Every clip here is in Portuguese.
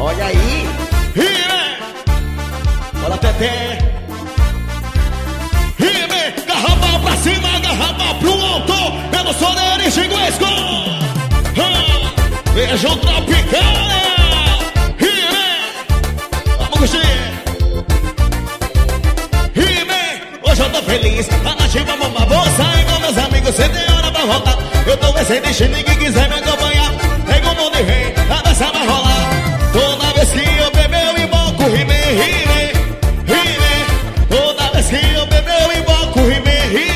Olha aí. Bora, Teté. Garrafa pra cima, garrafa pro alto. Pelo Soneiro e Xinguesco. Veja o Tropicana. Vamos curtir. Hoje eu tô feliz. A nativa bomba bolsa. Igual meus amigos, cê tem hora pra voltar. Eu tô vencendo e ninguém quiser me acompanhar. Pega o mundo e vem, a dança vai rolar. Toda vez que eu beber eu invoco rime. Toda vez que eu beber eu invoco rime.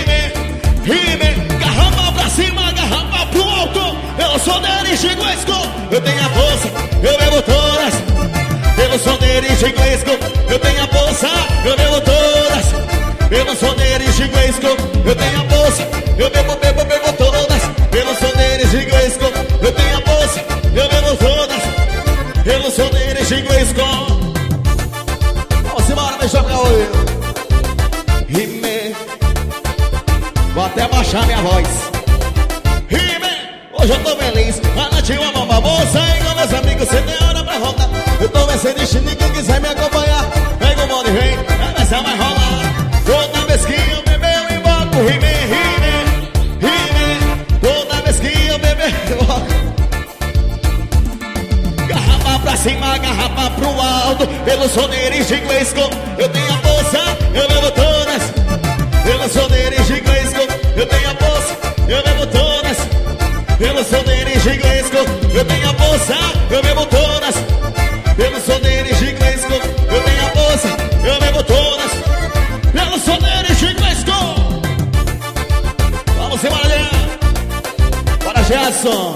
Garrafa pra cima, garrafa pro alto. Eu sou dele, Xinguesco. Eu tenho a força, eu bebo todas. Pelo som dele, Xinguesco. Eu tenho a força, eu bebo todas. Pelo som dele, Xinguesco. Eu tenho a força, eu bebo todas. Pelo som dele, Xinguesco. Eu tenho a força, eu bebo todas. Pelo som dele, Xinguesco. Vamos embora, deixa pra hoje. Rime. Vou até baixar minha voz. Rime. Hoje eu tô feliz. A nativa bomba bolsa. Igual meus amigos, cê tem hora pra voltar. Eu tô vencendo e ninguém quiser me acompanhar. Pega o mundo e vem, a dança vai rolar. Toda vez que eu beber eu invoco rime. Toda vez que eu beber eu invoco. Garrafa pra cima, garrafa pro alto. Pelo Soneiro e Xinguesco. Eu tenho a força, eu bebo todas. Pelo Soneiro e Xinguesco. Eu tenho a força, eu bebo todas. Pelo Soneiro e Xinguesco. Eu tenho a força, eu bebo todas. Pelo Soneiro e Xinguesco. Eu tenho a força, eu bebo todas. Pelo Soneiro e Xinguesco. Vamos embora, bora, Gerson.